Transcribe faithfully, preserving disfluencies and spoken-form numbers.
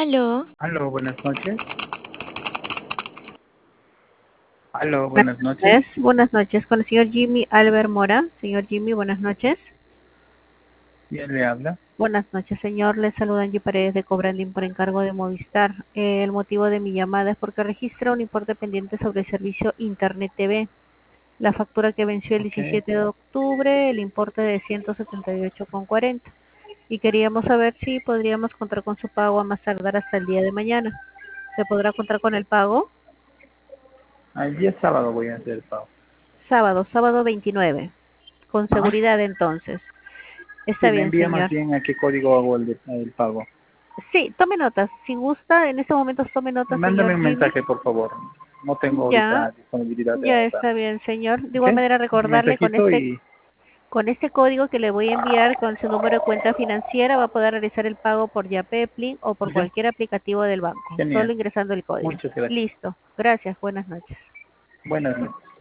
Aló, Aló, buenas noches. Aló, Buenas buenas noches. noches, buenas noches, con el señor Jimmy Albert Mora. Señor Jimmy, buenas noches. ¿Quién le habla? Buenas noches, señor. Le saluda Angie Paredes de Cobranding por encargo de Movistar. Eh, el motivo de mi llamada es porque registra un importe pendiente sobre el servicio Internet T V. La factura que venció el Ok. diecisiete de octubre, el importe de ciento setenta y ocho con cuarenta. Y queríamos saber si podríamos contar con su pago a más tardar hasta el día de mañana. ¿Se podrá contar con el pago? El día sábado voy a hacer el pago. Sábado, sábado veintinueve. Con Ajá. seguridad entonces. Sí, Está me bien, envía más señor. bien a qué código hago el, de- el pago. Sí, tome notas. Si gusta, en este momento tome notas, Mándame señor un Jimmy. mensaje, por favor. No tengo Ya, ahorita disponibilidad de ya anotar. está bien, señor. De ¿Ok? igual manera, Un recordarle con mensajito este y... con este código que le voy a enviar con su número de cuenta financiera va a poder realizar el pago por Yapepli o por ¿Ok? cualquier aplicativo del banco, solo Genial. ingresando el código. Muchas gracias. Listo. Gracias. Buenas noches. Buenas noches.